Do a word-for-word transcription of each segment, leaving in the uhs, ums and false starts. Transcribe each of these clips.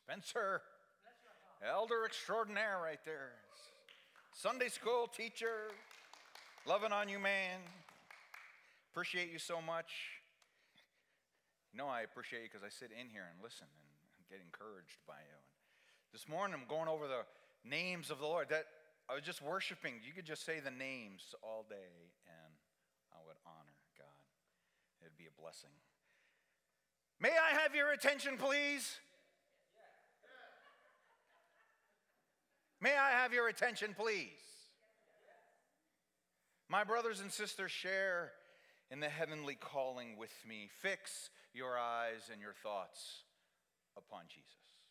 Spencer, elder extraordinaire right there. Sunday school teacher, loving on you, man. Appreciate you so much. You know I appreciate you because I sit in here and listen and get encouraged by you. This morning I'm going over the names of the Lord. That I was just worshiping. You could just say the names all day and I would honor God. It'd be a blessing. May I have your attention, please? May I have your attention, please? My brothers and sisters, share in the heavenly calling with me. Fix your eyes and your thoughts upon Jesus.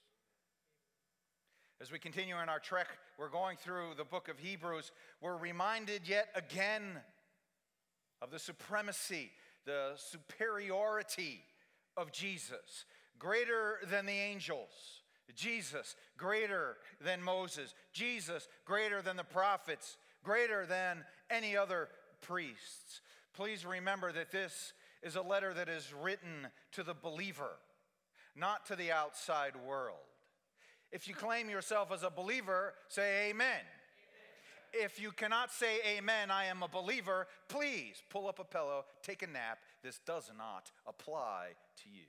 As we continue in our trek, we're going through the book of Hebrews. We're reminded yet again of the supremacy, the superiority of Jesus, greater than the angels. Jesus, greater than Moses. Jesus, greater than the prophets. Greater than any other priests. Please remember that this is a letter that is written to the believer, not to the outside world. If you claim yourself as a believer, say amen. Amen. If you cannot say amen, I am a believer, please pull up a pillow, take a nap. This does not apply to you.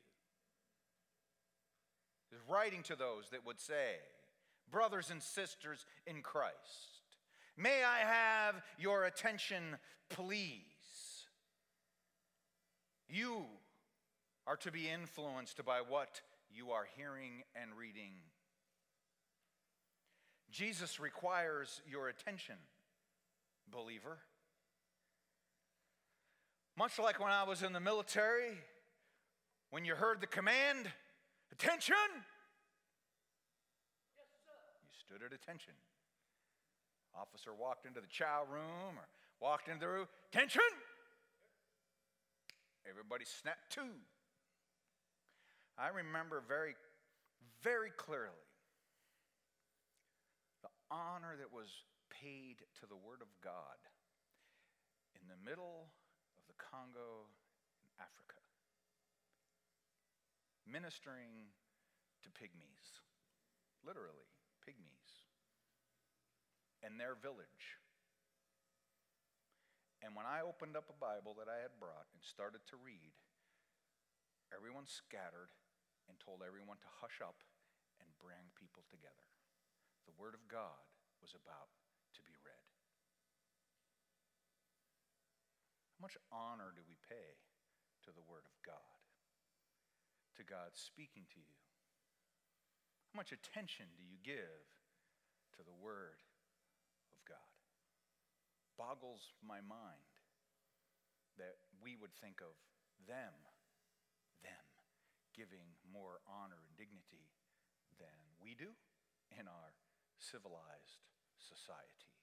He's writing to those that would say, brothers and sisters in Christ, may I have your attention, please? You are to be influenced by what you are hearing and reading. Jesus requires your attention, believer. Much like when I was in the military, when you heard the command, attention, yes, sir. You stood at attention. Officer walked into the chow room or walked into the room, attention. Everybody snapped to. I remember very, very clearly the honor that was paid to the Word of God in the middle of the Congo in Africa, ministering to pygmies, literally pygmies, in their village. And when I opened up a Bible that I had brought and started to read, everyone scattered and told everyone to hush up and bring people together. The Word of God was about to be read. How much honor do we pay to the Word of God? To God speaking to you? How much attention do you give to the Word of God? Boggles my mind that we would think of them, them, giving more honor and dignity than we do in our civilized society.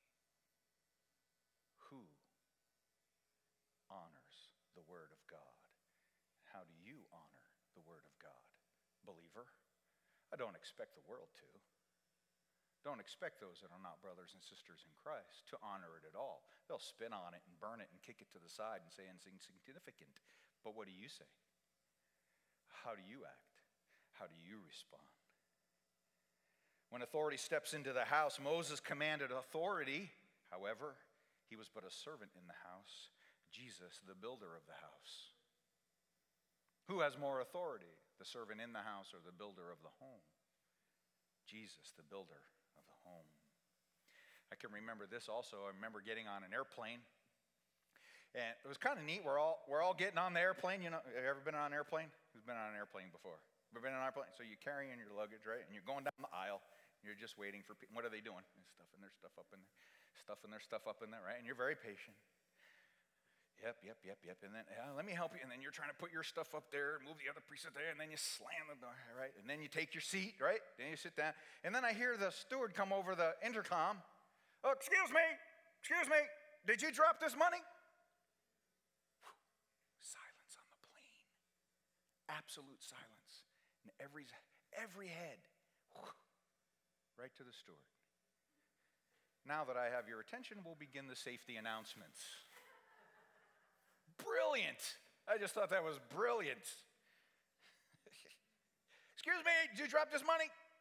Who honors the Word of God? How do you honor the Word of God? Believer, I don't expect the world to. Don't expect those that are not brothers and sisters in Christ to honor it at all. They'll spin on it and burn it and kick it to the side and say it's insignificant. But what do you say? How do you act? How do you respond? When authority steps into the house, Moses commanded authority. However, he was but a servant in the house. Jesus, the builder of the house. Who has more authority, the servant in the house or the builder of the home? Jesus, the builder of the home. I can remember this also. I remember getting on an airplane. And it was kind of neat. We're all we're all getting on the airplane. You know, have you ever been on an airplane? Who's been on an airplane before? Ever been on an airplane? So you're carrying your luggage, right? And you're going down the aisle. You're just waiting for people. What are they doing? They're stuffing their stuff up in there. Stuffing their stuff up in there, right? And you're very patient. Yep, yep, yep, yep. And then, yeah, let me help you. And then you're trying to put your stuff up there, move the other piece up there, and then you slam the door, right? And then you take your seat, right? Then you sit down. And then I hear the steward come over the intercom. Oh, excuse me, excuse me, did you drop this money? Whew. Silence on the plane. Absolute silence. And every, every head, whew, right to the steward. Now that I have your attention, we'll begin the safety announcements. Brilliant. I just thought that was brilliant. Excuse me, did you drop this money?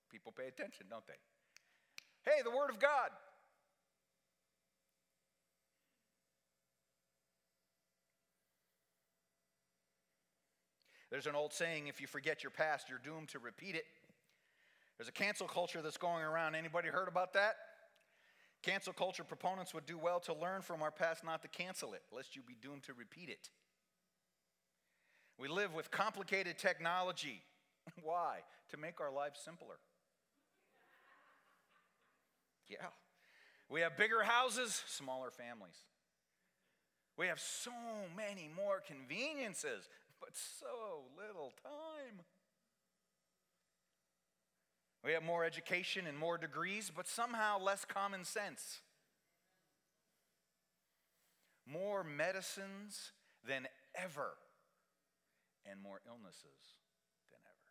People pay attention, don't they? Hey, the Word of God. There's an old saying, if you forget your past, you're doomed to repeat it. There's a cancel culture that's going around. Anybody heard about that? Cancel culture proponents would do well to learn from our past not to cancel it, lest you be doomed to repeat it. We live with complicated technology. Why? To make our lives simpler. Yeah. We have bigger houses, smaller families. We have so many more conveniences, but so little time. We have more education and more degrees, but somehow less common sense. More medicines than ever, and more illnesses than ever.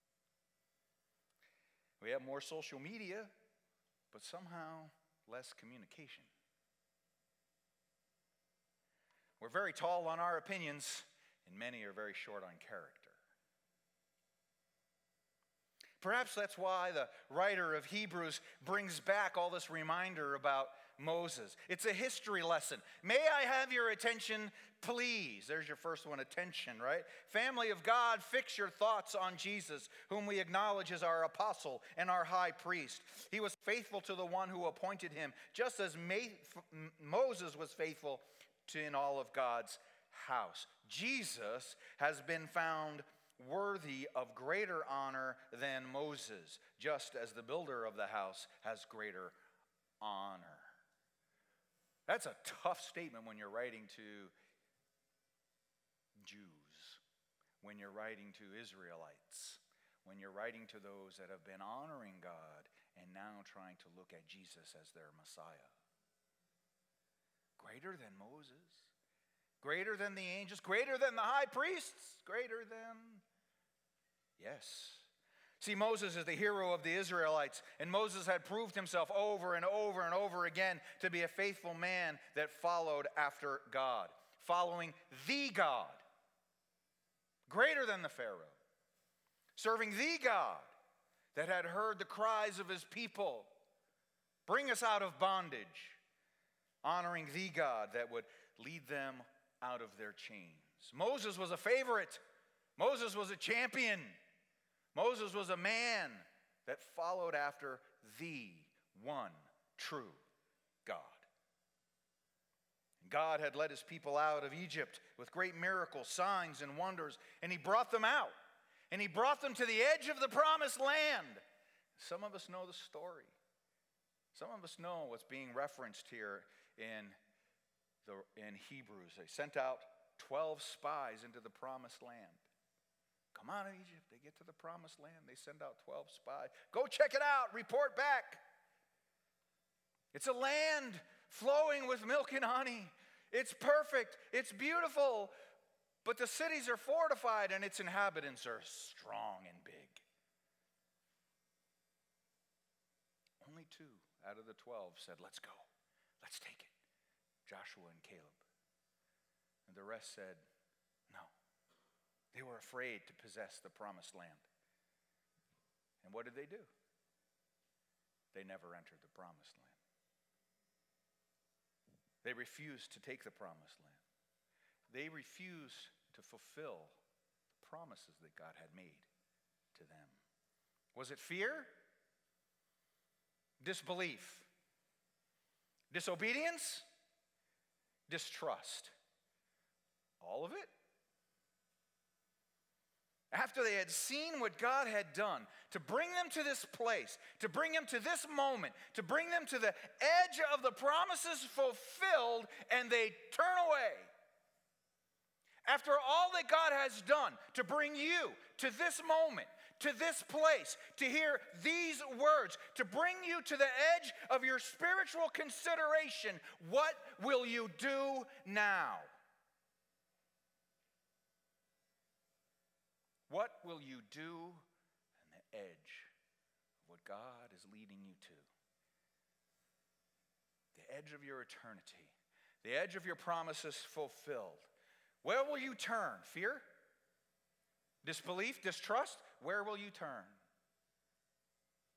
We have more social media, but somehow less communication. We're very tall on our opinions, and many are very short on character. Perhaps that's why the writer of Hebrews brings back all this reminder about Moses. It's a history lesson. May I have your attention, please? There's your first one, attention, right? Family of God, fix your thoughts on Jesus, whom we acknowledge as our apostle and our high priest. He was faithful to the one who appointed him, just as Moses was faithful to in all of God's house. Jesus has been found worthy of greater honor than Moses, just as the builder of the house has greater honor. That's a tough statement when you're writing to Jews, when you're writing to Israelites, when you're writing to those that have been honoring God and now trying to look at Jesus as their Messiah. Greater than Moses, greater than the angels, greater than the high priests, greater than... Yes. See, Moses is the hero of the Israelites, and Moses had proved himself over and over and over again to be a faithful man that followed after God, following the God, greater than the Pharaoh, serving the God that had heard the cries of his people, bring us out of bondage, honoring the God that would lead them out of their chains. Moses was a favorite. Moses was a champion. Moses was a man that followed after the one true God. God had led his people out of Egypt with great miracles, signs, and wonders, and he brought them out, and he brought them to the edge of the promised land. Some of us know the story. Some of us know what's being referenced here in, the, in Hebrews. They sent out twelve spies into the promised land. Come out of Egypt. They get to the promised land. They send out twelve spies. Go check it out. Report back. It's a land flowing with milk and honey. It's perfect. It's beautiful. But the cities are fortified and its inhabitants are strong and big. Only two out of the twelve said, let's go. Let's take it. Joshua and Caleb. And the rest said, no. They were afraid to possess the promised land. And what did they do? They never entered the promised land. They refused to take the promised land. They refused to fulfill the promises that God had made to them. Was it fear? Disbelief? Disobedience? Distrust? All of it? After they had seen what God had done, to bring them to this place, to bring them to this moment, to bring them to the edge of the promises fulfilled, and they turn away. After all that God has done to bring you to this moment, to this place, to hear these words, to bring you to the edge of your spiritual consideration, what will you do now? What will you do on the edge of what God is leading you to? The edge of your eternity. The edge of your promises fulfilled. Where will you turn? Fear? Disbelief? Distrust? Where will you turn?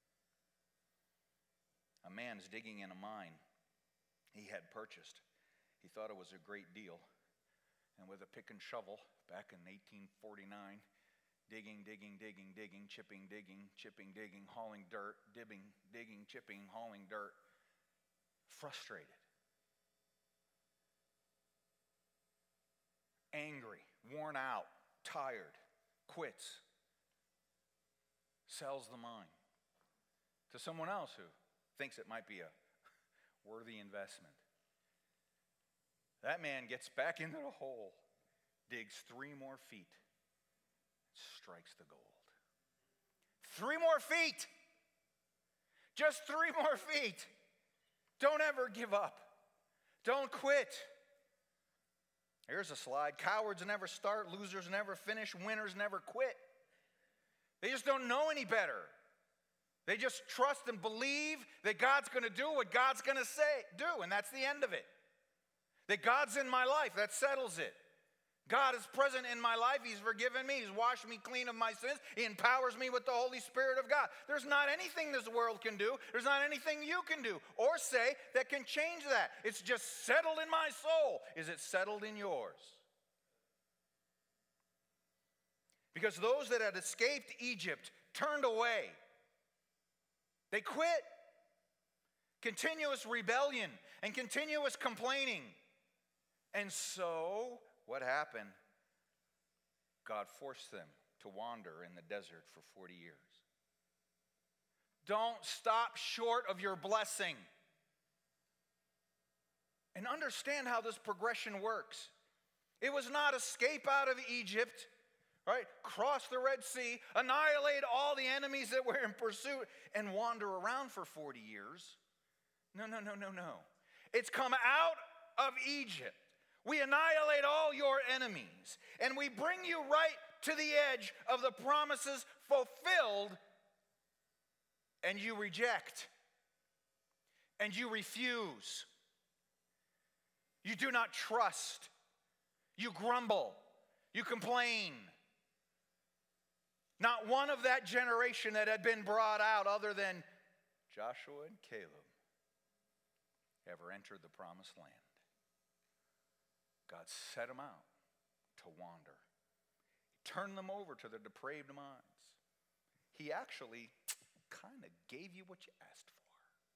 A man's digging in a mine he had purchased. He thought it was a great deal. And with a pick and shovel, back in eighteen forty-nine, digging, digging, digging, digging, chipping, digging, chipping, digging, hauling dirt, digging, digging, chipping, hauling dirt, frustrated, angry, worn out, tired, quits, sells the mine to someone else who thinks it might be a worthy investment. That man gets back into the hole, digs three more feet, strikes the gold. Three more feet! Just three more feet! Don't ever give up. Don't quit. Here's a slide. Cowards never start, losers never finish, winners never quit. They just don't know any better. They just trust and believe that God's going to do what God's going to say, do, and that's the end of it. That God's in my life, that settles it. God is present in my life. He's forgiven me. He's washed me clean of my sins. He empowers me with the Holy Spirit of God. There's not anything this world can do. There's not anything you can do or say that can change that. It's just settled in my soul. Is it settled in yours? Because those that had escaped Egypt turned away. They quit. Continuous rebellion and continuous complaining. And so, what happened? God forced them to wander in the desert for forty years. Don't stop short of your blessing. And understand how this progression works. It was not escape out of Egypt, right? Cross the Red Sea, annihilate all the enemies that were in pursuit, and wander around for forty years. No, no, no, no, no. It's come out of Egypt. We annihilate all your enemies, and we bring you right to the edge of the promises fulfilled, and you reject, and you refuse. You do not trust. You grumble. You complain. Not one of that generation that had been brought out other than Joshua and Caleb ever entered the promised land. God set them out to wander. He turned them over to their depraved minds. He actually kind of gave you what you asked for.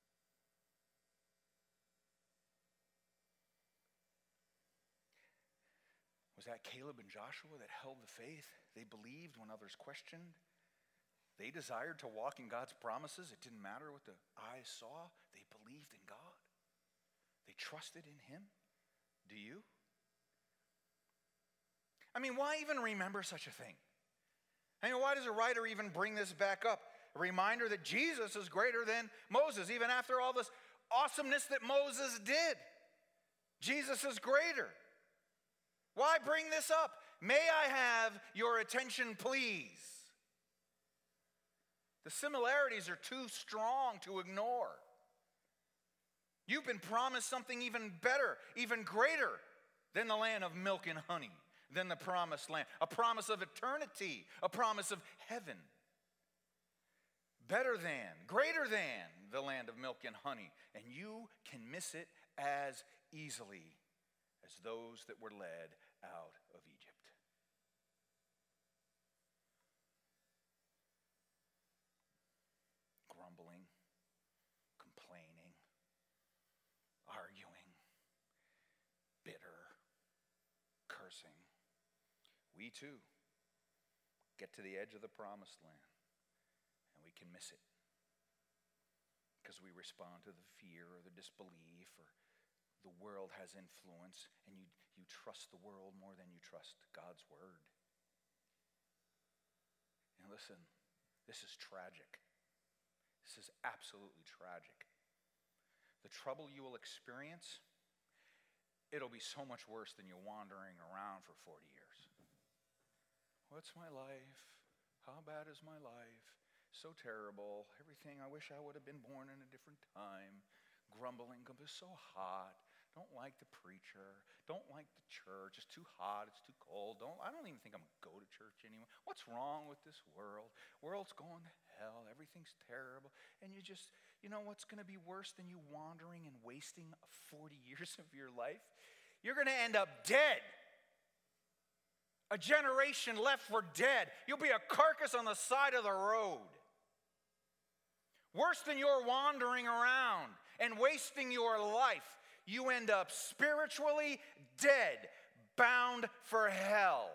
Was that Caleb and Joshua that held the faith? They believed when others questioned. They desired to walk in God's promises. It didn't matter what the eyes saw. They believed in God. They trusted in Him. Do you? I mean, why even remember such a thing? I mean, why does a writer even bring this back up? A reminder that Jesus is greater than Moses, even after all this awesomeness that Moses did. Jesus is greater. Why bring this up? May I have your attention, please? The similarities are too strong to ignore. You've been promised something even better, even greater than the land of milk and honey. Than the promised land, a promise of eternity, a promise of heaven. Better than, greater than the land of milk and honey. And you can miss it as easily as those that were led out of Egypt. Grumbling, complaining, arguing, bitter, cursing. We too get to the edge of the promised land and we can miss it because we respond to the fear or the disbelief or the world has influence and you, you trust the world more than you trust God's word. And listen, this is tragic. This is absolutely tragic. The trouble you will experience, it'll be so much worse than you wandering around for forty years. What's my life? How bad is my life? So terrible. Everything, I wish I would have been born in a different time. Grumbling, it's so hot. Don't like the preacher. Don't like the church. It's too hot. It's too cold. Don't. I don't even think I'm going to go to church anymore. What's wrong with this world? World's going to hell. Everything's terrible. And you just, You know what's going to be worse than you wandering and wasting forty years of your life? You're going to end up dead. A generation left for dead. You'll be a carcass on the side of the road. Worse than your wandering around and wasting your life, you end up spiritually dead, bound for hell.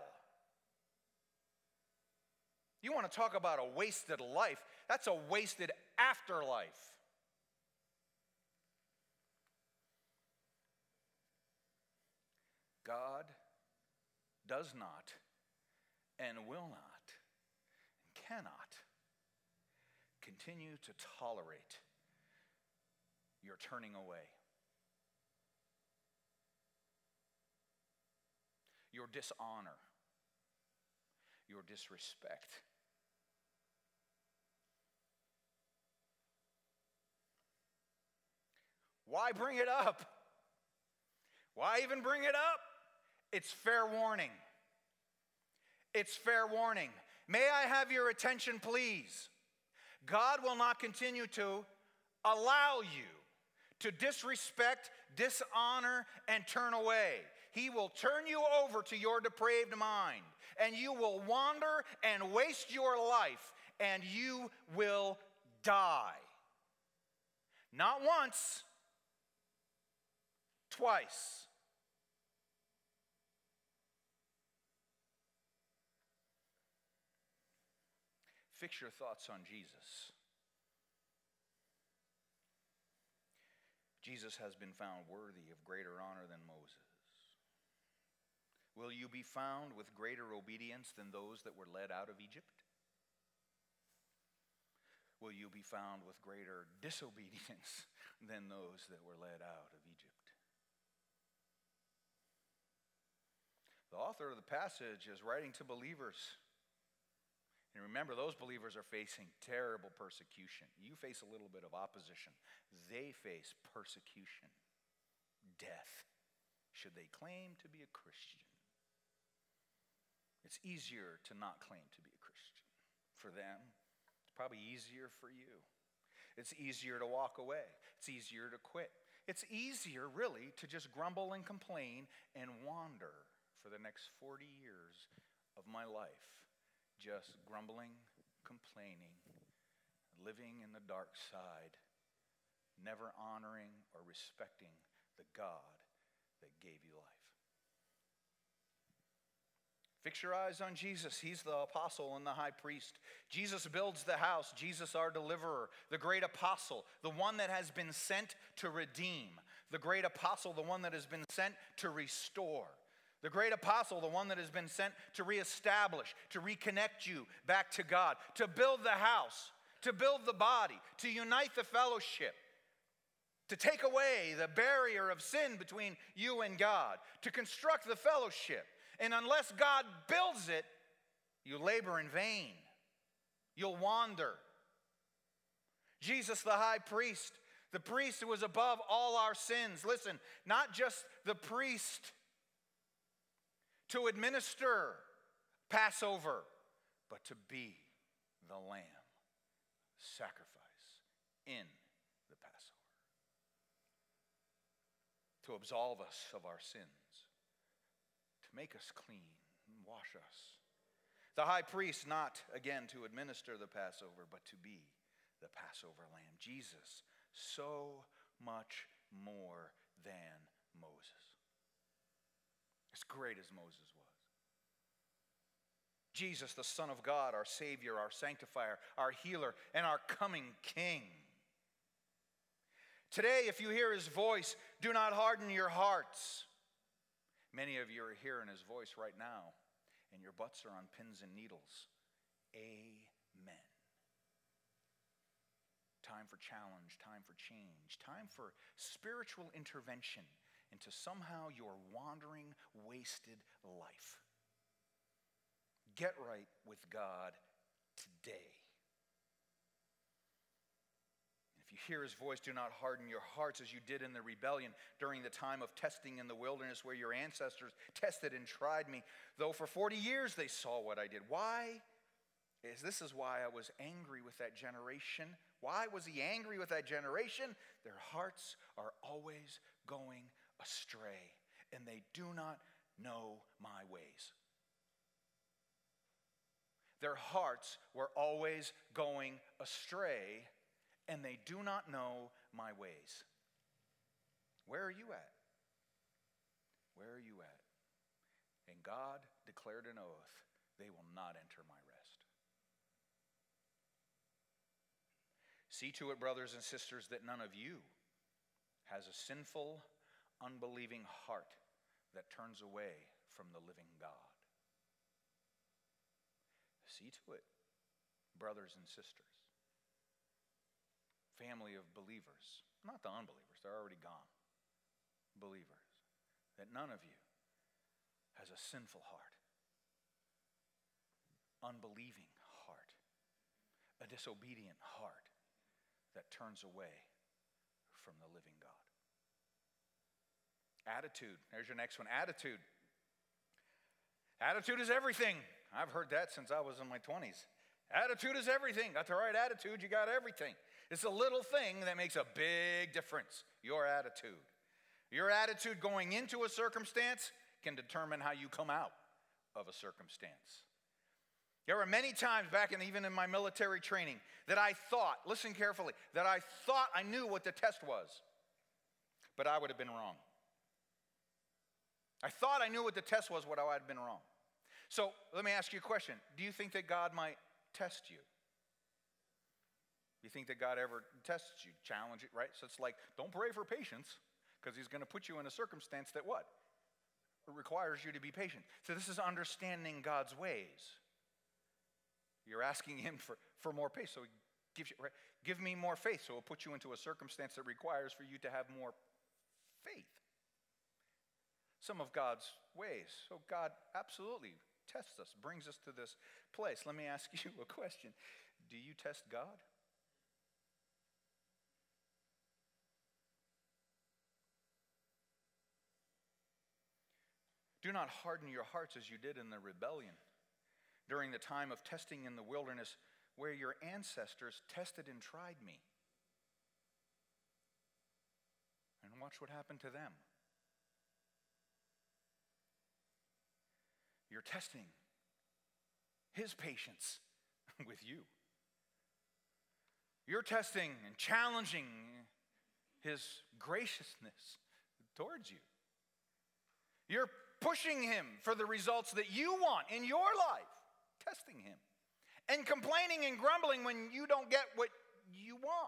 You want to talk about a wasted life? That's a wasted afterlife. God does not and will not and cannot continue to tolerate your turning away, your dishonor, your disrespect. Why bring it up? Why even bring it up? It's fair warning. It's fair warning. May I have your attention, please? God will not continue to allow you to disrespect, dishonor, and turn away. He will turn you over to your depraved mind, and you will wander and waste your life, and you will die. Not once, twice. Fix your thoughts on Jesus. Jesus has been found worthy of greater honor than Moses. Will you be found with greater obedience than those that were led out of Egypt? Will you be found with greater disobedience than those that were led out of Egypt? The author of the passage is writing to believers. And remember, those believers are facing terrible persecution. You face a little bit of opposition. They face persecution, death, should they claim to be a Christian. It's easier to not claim to be a Christian. For them, it's probably easier for you. It's easier to walk away. It's easier to quit. It's easier, really, to just grumble and complain and wander for the next forty years of my life. Just grumbling, complaining, living in the dark side, never honoring or respecting the God that gave you life. Fix your eyes on Jesus. He's the apostle and the high priest. Jesus builds the house. Jesus, our deliverer, the great apostle, the one that has been sent to redeem, the great apostle, the one that has been sent to restore. The great apostle, the one that has been sent to reestablish, to reconnect you back to God, to build the house, to build the body, to unite the fellowship, to take away the barrier of sin between you and God, to construct the fellowship. And unless God builds it, you labor in vain. You'll wander. Jesus, the high priest, the priest who was above all our sins. Listen, not just the priest to administer Passover, but to be the lamb sacrifice in the Passover. To absolve us of our sins, to make us clean and wash us. The high priest not, again, to administer the Passover, but to be the Passover lamb. Jesus, so much more than Moses. As great as Moses was. Jesus, the Son of God, our Savior, our Sanctifier, our Healer, and our coming King. Today, if you hear His voice, do not harden your hearts. Many of you are hearing His voice right now, and your butts are on pins and needles. Amen. Time for challenge, time for change, time for spiritual intervention into somehow your wandering, wasted life. Get right with God today. If you hear His voice, do not harden your hearts as you did in the rebellion during the time of testing in the wilderness where your ancestors tested and tried me, though for forty years they saw what I did. Why? is this is why I was angry with that generation. Why was he angry with that generation? Their hearts are always going astray, and they do not know my ways. Their hearts were always going astray, and they do not know my ways. Where are you at? Where are you at? And God declared an oath, they will not enter my rest. See to it, brothers and sisters, that none of you has a sinful, unbelieving heart that turns away from the living God. See to it, brothers and sisters, family of believers, not the unbelievers, they're already gone, believers, that none of you has a sinful heart, unbelieving heart, a disobedient heart that turns away from the living God. Attitude. There's your next one. Attitude. Attitude is everything. I've heard that since I was in my twenties. Attitude is everything. Got the right attitude, you got everything. It's a little thing that makes a big difference. Your attitude. Your attitude going into a circumstance can determine how you come out of a circumstance. There were many times back in even in my military training that I thought, listen carefully, that I thought I knew what the test was, but I would have been wrong. I thought I knew what the test was, but I would have been wrong. So let me ask you a question. Do you think that God might test you? You think that God ever tests you, challenge it, right? So it's like, don't pray for patience, because he's going to put you in a circumstance that what? It requires you to be patient. So this is understanding God's ways. You're asking him for, for more faith, so he gives you, right? Give me more faith, so he'll put you into a circumstance that requires for you to have more faith. Some of God's ways. So God absolutely tests us, brings us to this place. Let me ask you a question. Do you test God? Do not harden your hearts as you did in the rebellion during the time of testing in the wilderness, where your ancestors tested and tried me. And watch what happened to them. You're testing his patience with you. You're testing and challenging his graciousness towards you. You're pushing him for the results that you want in your life, testing him, and complaining and grumbling when you don't get what you want.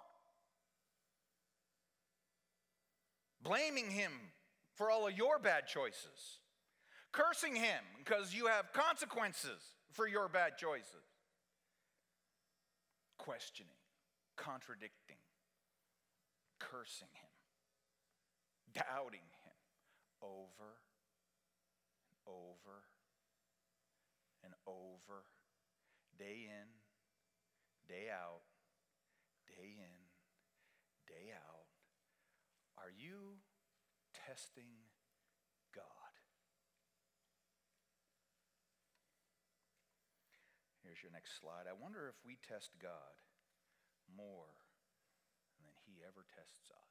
Blaming him for all of your bad choices. Cursing him because you have consequences for your bad choices. Questioning, contradicting, cursing him, doubting him over and over and over, day in, day out, day in, day out. Are you testing God? Here's your next slide. I wonder if we test God more than he ever tests us.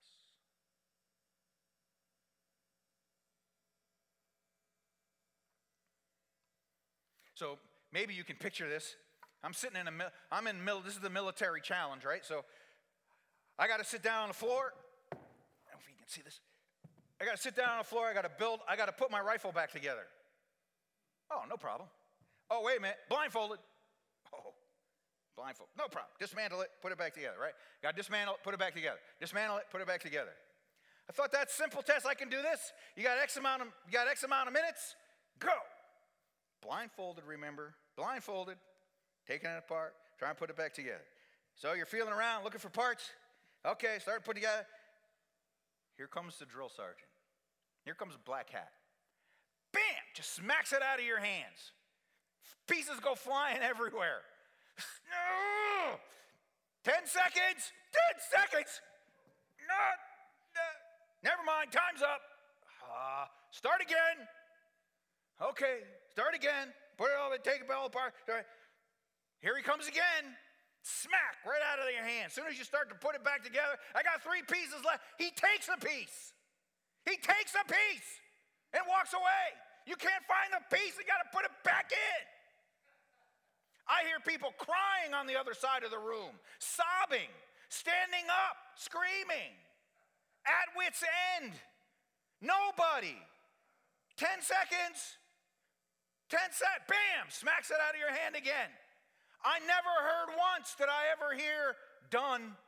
So maybe you can picture this. I'm sitting in a, I'm in middle, this is the military challenge, right? So I got to sit down on the floor. I don't know if you can see this. I got to sit down on the floor. I got to build, I got to put my rifle back together. Oh, no problem. Oh, wait a minute. Blindfolded. Oh, blindfold. No problem. Dismantle it, put it back together, right? Got to dismantle it, put it back together. Dismantle it, put it back together. I thought that's simple test. I can do this. You got X amount of, you got X amount of minutes. Go. Blindfolded, remember? Blindfolded, taking it apart, trying to put it back together. So you're feeling around, looking for parts. Okay, start putting together. Here comes the drill sergeant. Here comes a black hat. Bam! Just smacks it out of your hands. Pieces go flying everywhere. No! Ten seconds! Ten seconds! No! no. Never mind, time's up. Uh, start again. Okay, start again. Put it all, take it all apart. Here he comes again. Smack, right out of your hand. As soon as you start to put it back together, I got three pieces left. He takes a piece. He takes a piece and walks away. You can't find the piece. You got to put it back in. I hear people crying on the other side of the room, sobbing, standing up, screaming, at wit's end. Nobody. Ten seconds. Ten seconds. Bam. Smacks it out of your hand again. I never heard once did I ever hear done.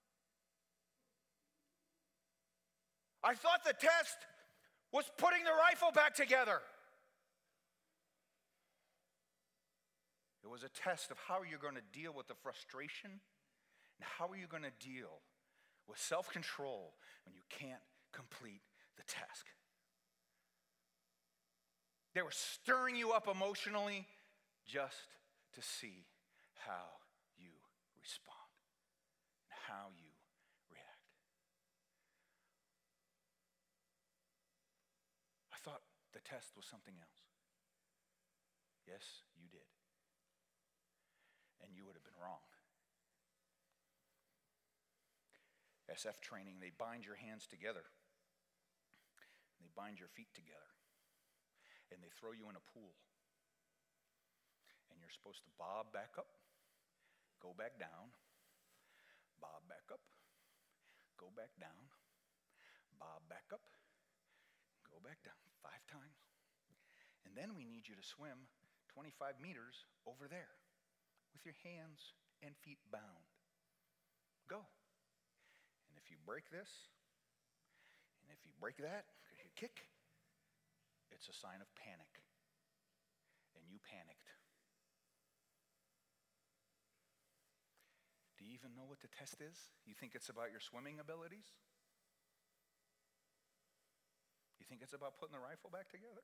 I thought the test was putting the rifle back together. It was a test of how you're going to deal with the frustration and how are you going to deal with self-control when you can't complete the task. They were stirring you up emotionally just to see how you respond and how you react. I thought the test was something else. Yes, you did. And you would have been wrong. S F training, they bind your hands together. And they bind your feet together. And they throw you in a pool. And you're supposed to bob back up, go back down, bob back up, go back down, bob back up, go back down five times. And then we need you to swim twenty-five meters over there with your hands and feet bound. Go. And if you break this, and if you break that, because you kick, it's a sign of panic. And you panicked. Do you even know what the test is? You think it's about your swimming abilities? You think it's about putting the rifle back together?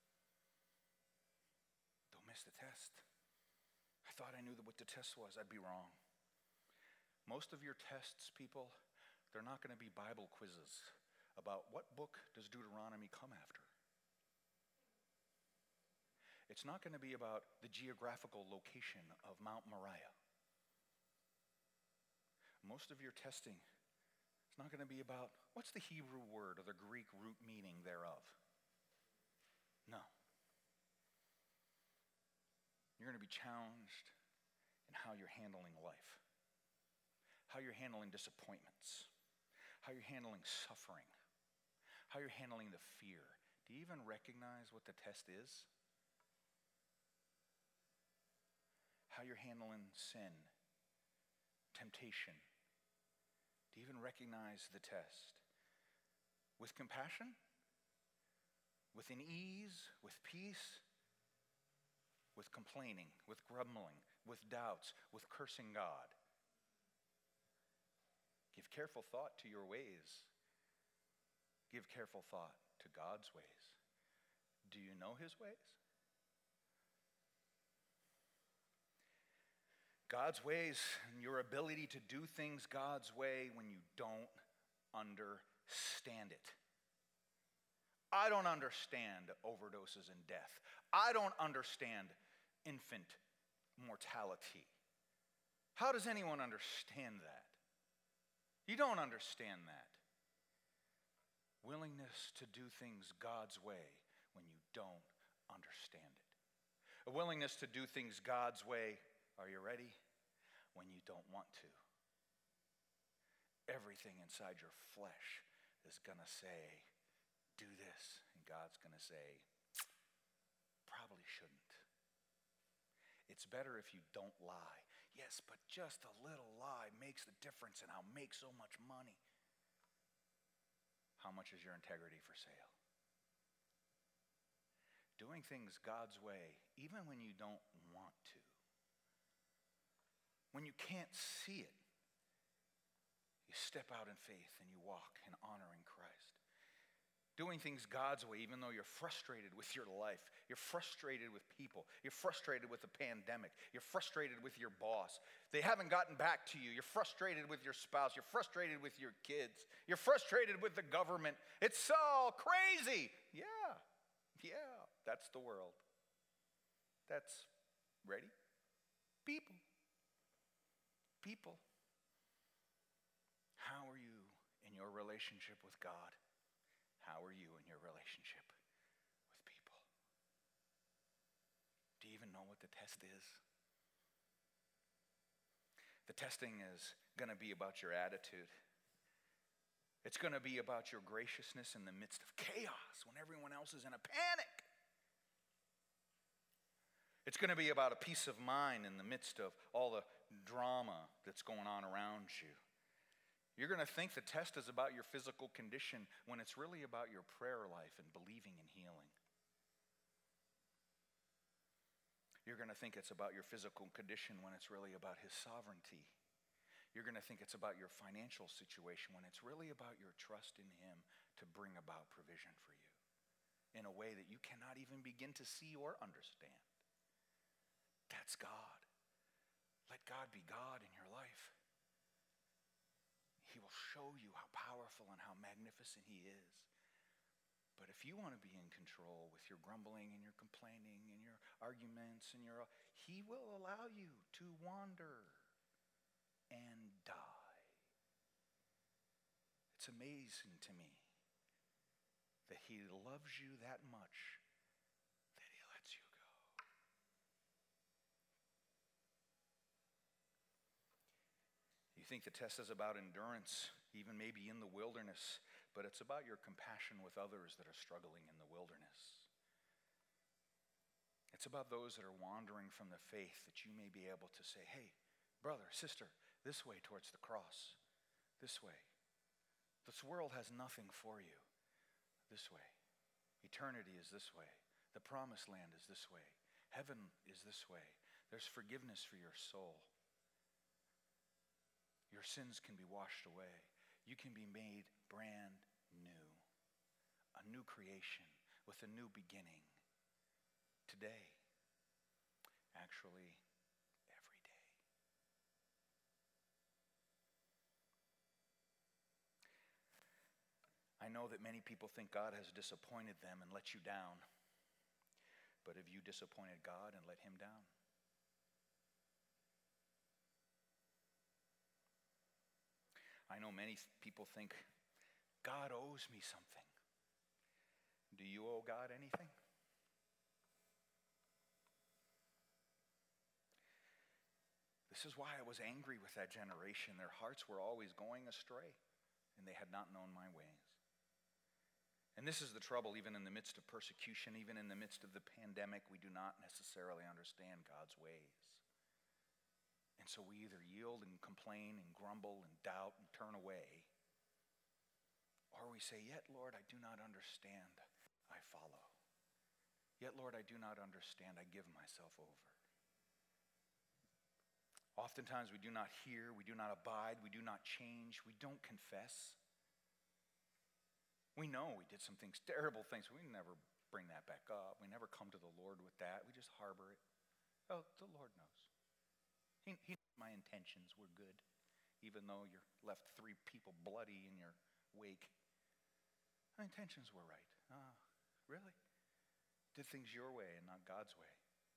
Don't miss the test. I thought I knew what the test was. I'd be wrong. Most of your tests, people, they're not going to be Bible quizzes about what book does Deuteronomy come after. It's not going to be about the geographical location of Mount Moriah. Most of your testing is not going to be about what's the Hebrew word or the Greek root meaning thereof. No. You're going to be challenged in how you're handling life, how you're handling disappointments, how you're handling suffering, how you're handling the fear. Do you even recognize what the test is? How you're handling sin, temptation. Do you even recognize the test? With compassion? With an ease? With peace? With complaining? With grumbling? With doubts? With cursing God? Give careful thought to your ways. Give careful thought to God's ways. Do you know his ways? God's ways and your ability to do things God's way when you don't understand it. I don't understand overdoses and death. I don't understand infant mortality. How does anyone understand that? You don't understand that. Willingness to do things God's way when you don't understand it. A willingness to do things God's way, are you ready? When you don't want to. Everything inside your flesh is going to say, do this. And God's going to say, probably shouldn't. It's better if you don't lie. Yes, but just a little lie makes the difference and I'll make so much money. How much is your integrity for sale? Doing things God's way, even when you don't want to. When you can't see it, you step out in faith and you walk in honoring Christ. Doing things God's way, even though you're frustrated with your life. You're frustrated with people. You're frustrated with the pandemic. You're frustrated with your boss. They haven't gotten back to you. You're frustrated with your spouse. You're frustrated with your kids. You're frustrated with the government. It's all crazy. Yeah, yeah, that's the world. That's ready? People. People. How are you in your relationship with God? How are you in your relationship with people? Do you even know what the test is? The testing is going to be about your attitude. It's going to be about your graciousness in the midst of chaos when everyone else is in a panic. It's going to be about a peace of mind in the midst of all the drama that's going on around you. You're going to think the test is about your physical condition when it's really about your prayer life and believing in healing. You're going to think it's about your physical condition when it's really about His sovereignty. You're going to think it's about your financial situation when it's really about your trust in Him to bring about provision for you in a way that you cannot even begin to see or understand. That's God. Let God be God in your life. He will show you how powerful and how magnificent He is. But if you want to be in control with your grumbling and your complaining and your arguments and your, He will allow you to wander and die. It's amazing to me that He loves you that much that He lets you go. You think the test is about endurance, even maybe in the wilderness, but it's about your compassion with others that are struggling in the wilderness. It's about those that are wandering from the faith that you may be able to say, hey, brother, sister, this way towards the cross, this way. This world has nothing for you. This way. Eternity is this way. The promised land is this way. Heaven is this way. There's forgiveness for your soul. Your sins can be washed away. You can be made brand new. A new creation with a new beginning. Today. Actually, every day. I know that many people think God has disappointed them and let you down. But have you disappointed God and let Him down? I know many people think, God owes me something. Do you owe God anything? This is why I was angry with that generation. Their hearts were always going astray, and they had not known my ways. And this is the trouble, even in the midst of persecution, even in the midst of the pandemic, we do not necessarily understand God's ways. And so we either yield and complain and grumble and doubt and turn away, or we say, yet, Lord, I do not understand, I follow. Yet, Lord, I do not understand, I give myself over. Oftentimes we do not hear, we do not abide, we do not change, we don't confess. We know we did some things, terrible things. We never bring that back up. We never come to the Lord with that. We just harbor it. Oh, the Lord knows. He, he knows my intentions were good, even though you're left three people bloody in your wake. My intentions were right. Ah, really? Did things your way and not God's way.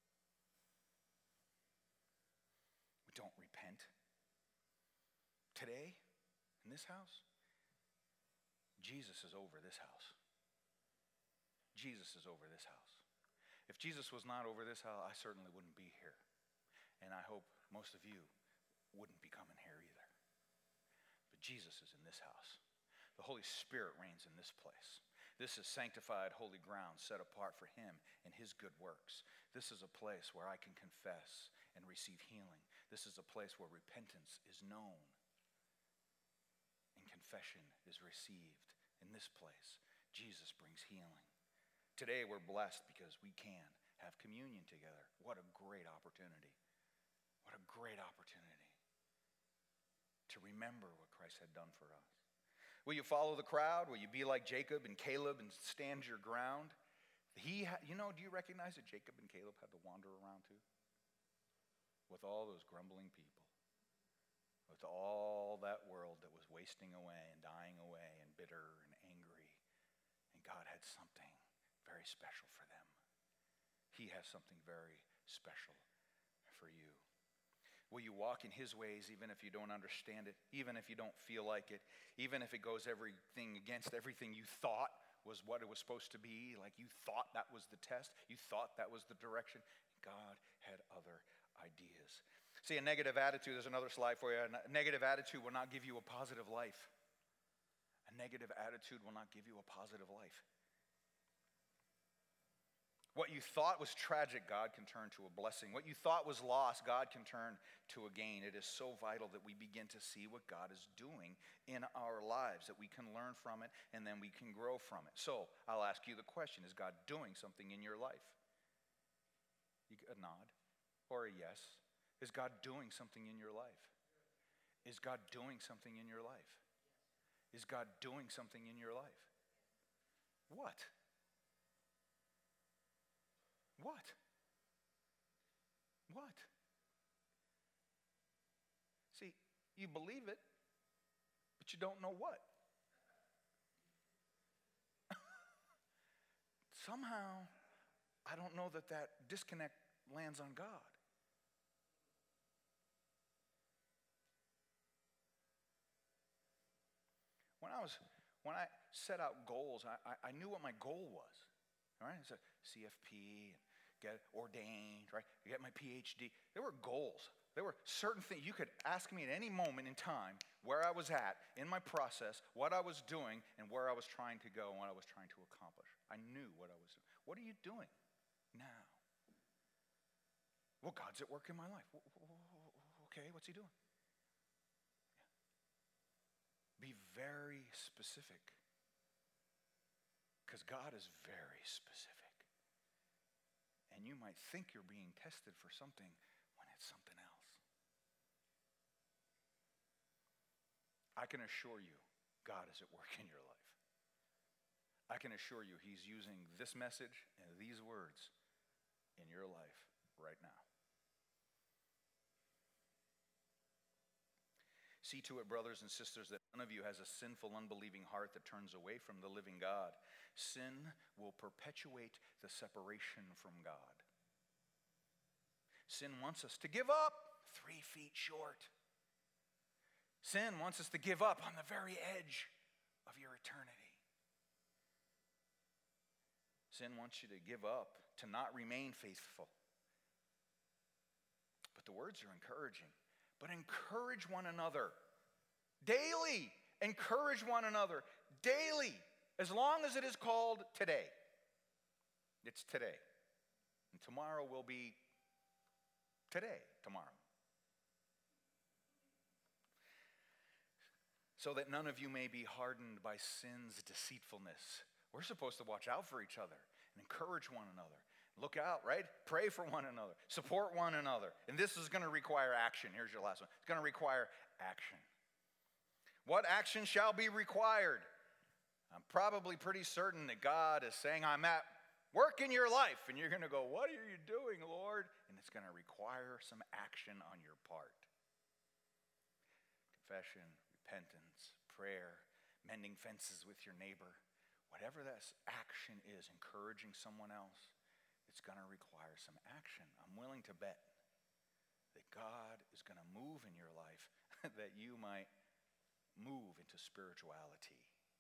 We don't repent. Today, in this house, Jesus is over this house. Jesus is over this house. If Jesus was not over this house, I certainly wouldn't be here. And I hope most of you wouldn't be coming here either. But Jesus is in this house. The Holy Spirit reigns in this place. This is sanctified, holy ground set apart for Him and His good works. This is a place where I can confess and receive healing. This is a place where repentance is known and confession is received. In this place, Jesus brings healing. Today we're blessed because we can have communion together. What a great opportunity. What a great opportunity to remember what Christ had done for us. Will you follow the crowd? Will you be like Jacob and Caleb and stand your ground? He, ha- you know, do you recognize that Jacob and Caleb had to wander around too? With all those grumbling people. With all that world that was wasting away and dying away and bitter and angry. And God had something very special for them. He has something very special for you. Will you walk in his ways even if you don't understand it, even if you don't feel like it, even if it goes everything against everything you thought was what it was supposed to be, like you thought that was the test, you thought that was the direction. God had other ideas. See, a negative attitude, there's another slide for you. A negative attitude will not give you a positive life. A negative attitude will not give you a positive life. What you thought was tragic, God can turn to a blessing. What you thought was loss, God can turn to a gain. It is so vital that we begin to see what God is doing in our lives, that we can learn from it, and then we can grow from it. So, I'll ask you the question, is God doing something in your life? You get a nod or a yes. Is God doing something in your life? Is God doing something in your life? Is God doing something in your life? What? What? What? See, you believe it, but you don't know what. Somehow, I don't know that that disconnect lands on God. When I was, when I set out goals, I, I, I knew what my goal was. All right, it's a C F P, get ordained, right? You get my P H D. There were goals. There were certain things. You could ask me at any moment in time where I was at in my process, what I was doing, and where I was trying to go and what I was trying to accomplish. I knew what I was doing. What are you doing now? Well, God's at work in my life. Okay, what's he doing? Be very specific. Because God is very specific. And you might think you're being tested for something when it's something else. I can assure you, God is at work in your life. I can assure you he's using this message and these words in your life right now. See to it, brothers and sisters, that none of you has a sinful, unbelieving heart that turns away from the living God. Sin will perpetuate the separation from God. Sin wants us to give up three feet short. Sin wants us to give up on the very edge of your eternity. Sin wants you to give up, to not remain faithful. But the words are encouraging. But encourage one another daily. Encourage one another daily, as long as it is called today. It's today. And tomorrow will be today, tomorrow. So that none of you may be hardened by sin's deceitfulness. We're supposed to watch out for each other and encourage one another. Look out, right? Pray for one another. Support one another. And this is going to require action. Here's your last one. It's going to require action. What action shall be required? I'm probably pretty certain that God is saying, I'm at work in your life. And you're going to go, what are you doing, Lord? And it's going to require some action on your part. Confession, repentance, prayer, mending fences with your neighbor. Whatever that action is, encouraging someone else. It's going to require some action. I'm willing to bet that God is going to move in your life that you might move into spirituality.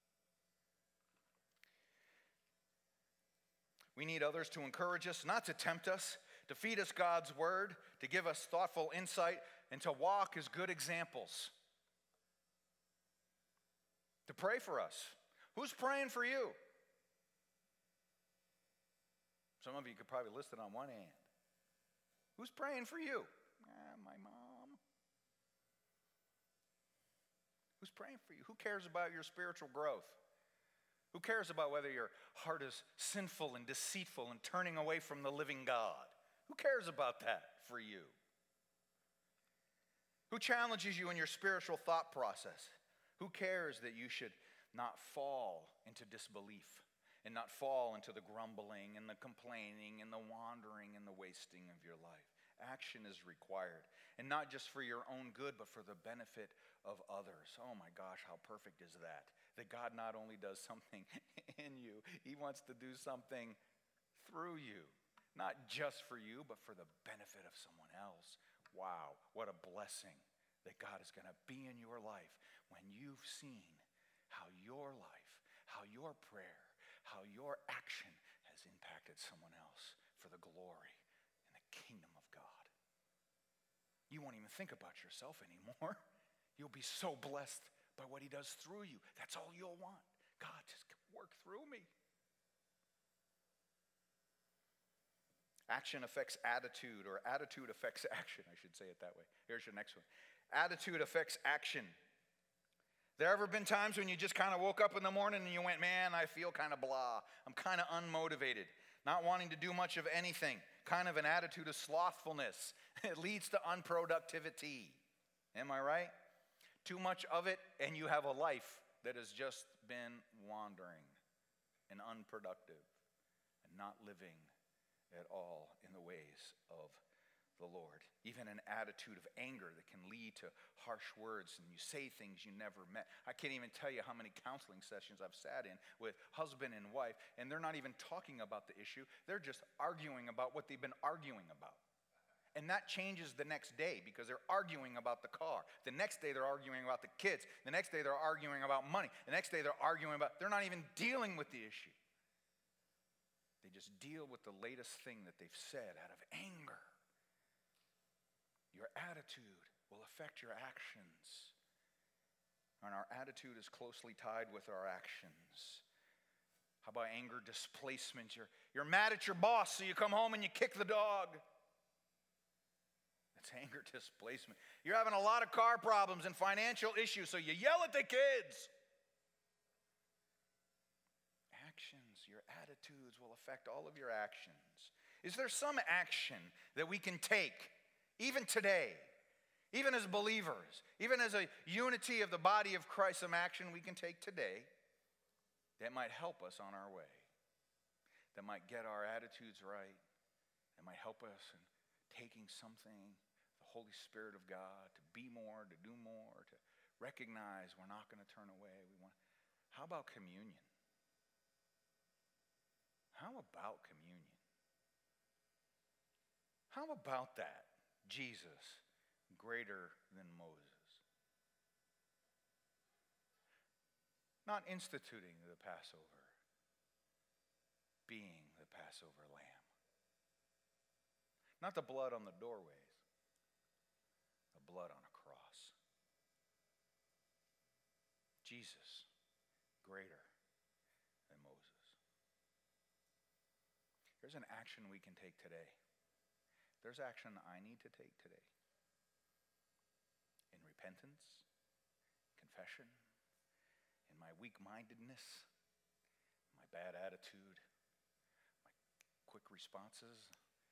We need others to encourage us, not to tempt us, to feed us God's word, to give us thoughtful insight, and to walk as good examples. To pray for us. Who's praying for you? Some of you could probably list it on one hand. Who's praying for you? Ah, my mom. Who's praying for you? Who cares about your spiritual growth? Who cares about whether your heart is sinful and deceitful and turning away from the living God? Who cares about that for you? Who challenges you in your spiritual thought process? Who cares that you should not fall into disbelief? And not fall into the grumbling and the complaining and the wandering and the wasting of your life. Action is required. And not just for your own good, but for the benefit of others. Oh my gosh, how perfect is that? That God not only does something in you, he wants to do something through you. Not just for you, but for the benefit of someone else. wow, what a blessing that God is going to be in your life when you've seen how your life, how your prayer, how your action has impacted someone else for the glory and the kingdom of God. You won't even think about yourself anymore. You'll be so blessed by what he does through you. That's all you'll want. God, just work through me. Action affects attitude, or attitude affects action. I should say it that way. Here's your next one. Attitude affects action. There ever been times when you just kind of woke up in the morning and you went, man, I feel kind of blah. I'm kind of unmotivated, not wanting to do much of anything. Kind of an attitude of slothfulness. It leads to unproductivity. Am I right? Too much of it, and you have a life that has just been wandering and unproductive and not living at all in the ways of the Lord. Even an attitude of anger that can lead to harsh words, and you say things you never meant. I can't even tell you how many counseling sessions I've sat in with husband and wife, and they're not even talking about the issue. They're just arguing about what they've been arguing about. And that changes the next day because they're arguing about the car. The next day they're arguing about the kids. The next day they're arguing about money. The next day they're arguing about, they're not even dealing with the issue. They just deal with the latest thing that they've said out of anger. Your attitude will affect your actions. And our attitude is closely tied with our actions. How about anger displacement? You're, you're mad at your boss, so you come home and you kick the dog. That's anger displacement. You're having a lot of car problems and financial issues, so you yell at the kids. Actions, your attitudes will affect all of your actions. Is there some action that we can take, even today, even as believers, even as a unity of the body of Christ, some action we can take today that might help us on our way, that might get our attitudes right, that might help us in taking something, the Holy Spirit of God, to be more, to do more, to recognize we're not going to turn away. We want. How about communion? How about communion? How about that? Jesus, greater than Moses. Not instituting the Passover, being the Passover lamb. Not the blood on the doorways, the blood on a cross. Jesus, greater than Moses. There's an action we can take today. There's action I need to take today. In repentance, confession, in my weak-mindedness, my bad attitude, my quick responses,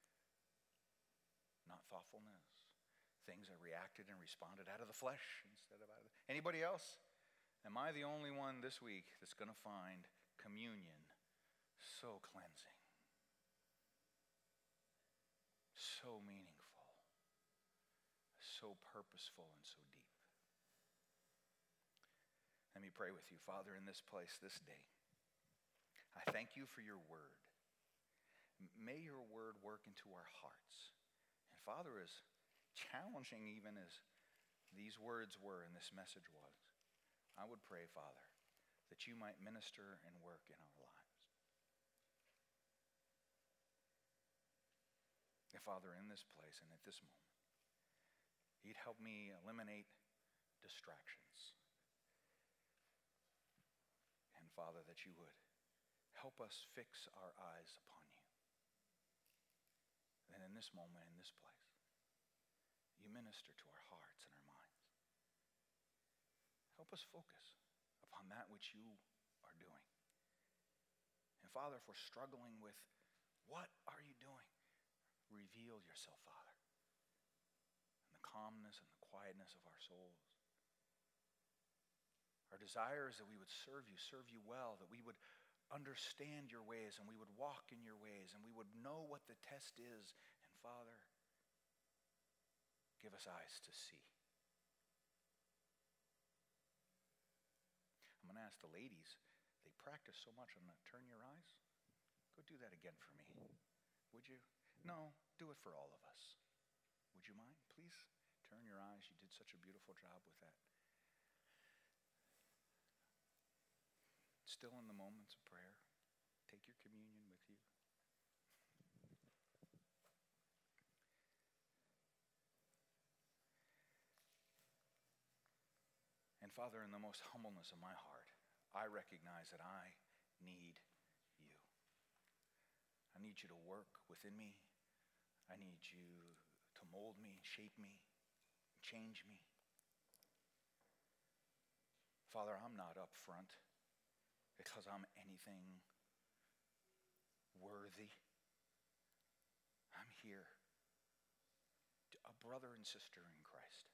not thoughtfulness, things I reacted and responded out of the flesh instead of out of the... Anybody else? Am I the only one this week that's going to find communion so cleansing? So meaningful, so purposeful, and so deep. Let me pray with you. Father, in this place this day, I thank you for your word. May your word work into our hearts. And Father, as challenging even as these words were and this message was, I would pray, Father, that you might minister and work in our lives. Father, in this place and at this moment, you'd help me eliminate distractions. And Father, that you would help us fix our eyes upon you. And in this moment, in this place, you minister to our hearts and our minds. Help us focus upon that which you are doing. And Father, if we're struggling with what are you doing, reveal yourself, Father, in the calmness and the quietness of our souls. Our desire is that we would serve you, serve you well, that we would understand your ways and we would walk in your ways and we would know what the test is. And Father, give us eyes to see. I'm going to ask the ladies, they practice so much on that, turn your eyes. Go do that again for me, would you? No, do it for all of us. Would you mind? Please turn your eyes. You did such a beautiful job with that. Still in the moments of prayer, take your communion with you. And Father, in the most humbleness of my heart, I recognize that I need you. I need you to work within me. I need you to mold me, shape me, change me. Father, I'm not up front because I'm anything worthy. I'm here, a brother and sister in Christ.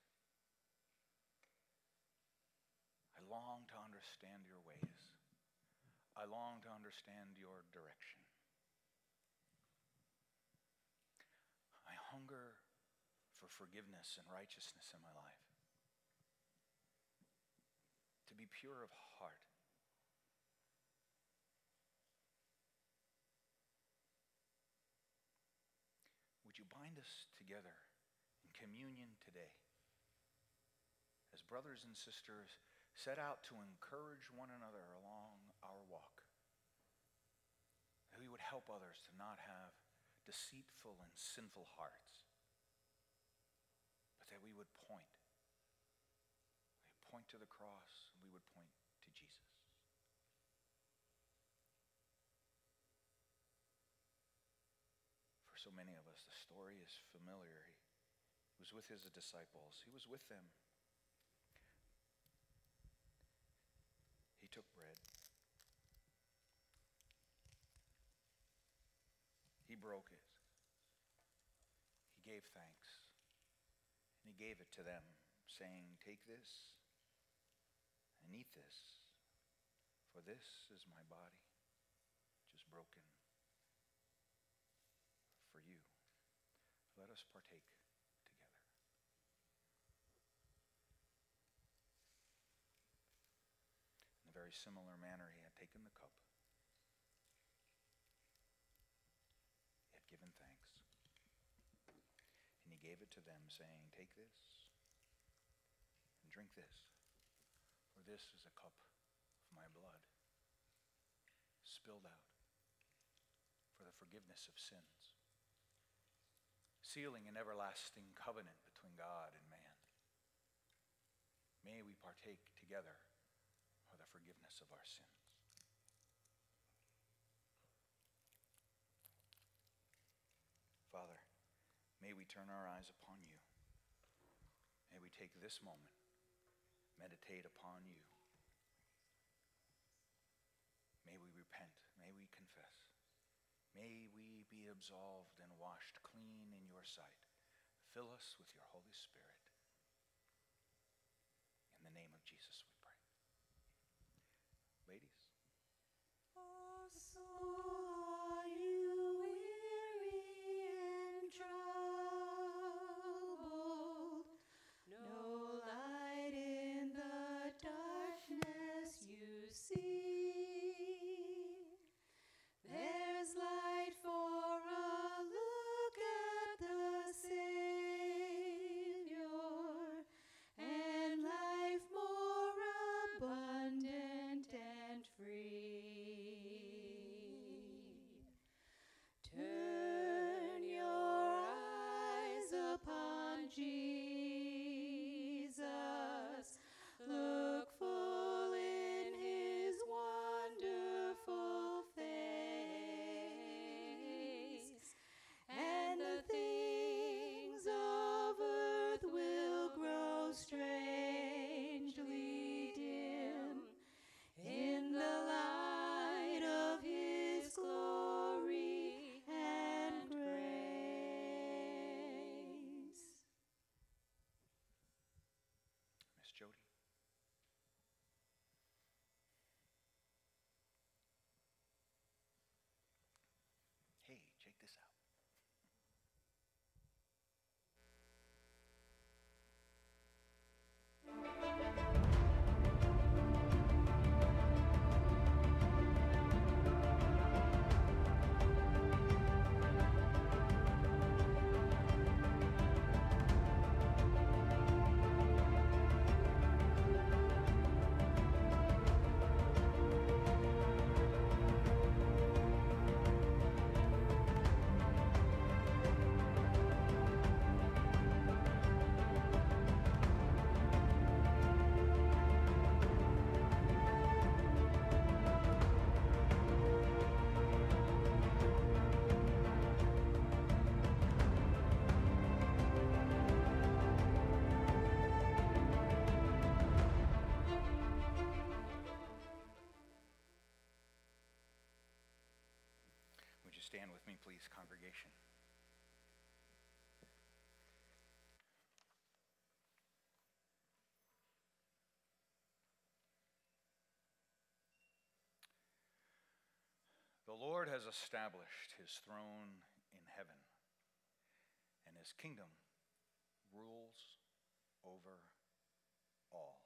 I long to understand your ways. I long to understand your direction. I hunger for forgiveness and righteousness in my life. To be pure of heart. Would you bind us together in communion today as brothers and sisters set out to encourage one another along our walk? That we would help others to not have deceitful and sinful hearts, but that we would point. We would point to the cross, and we would point to Jesus. For so many of us, the story is familiar. He was with his disciples. He was with them. He took bread. He broke it. He gave thanks. And he gave it to them, saying, "Take this and eat this, for this is my body, which is broken for you. Let us partake together." In a very similar manner, he had taken the cup. He had given thanks. And he gave it to them, saying, "Take this and drink this, for this is a cup of my blood, spilled out for the forgiveness of sins, sealing an everlasting covenant between God and man. May we partake together for the forgiveness of our sins." Father, may we turn our eyes upon you. May we take this moment, meditate upon you. May we repent. May we confess. May we be absolved and washed clean in your sight. Fill us with your Holy Spirit. In the name of Jesus we pray. Ladies. Oh, soul, are you weary and troubled? No light in the darkness you see. There's light for a look at the Savior, and life more abundant and free. please, congregation. The Lord has established his throne in heaven, and his kingdom rules over all.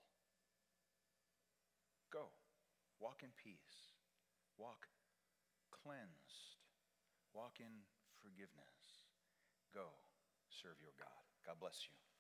Go, walk in peace, walk cleansed, walk in forgiveness. Go, serve your God. God bless you.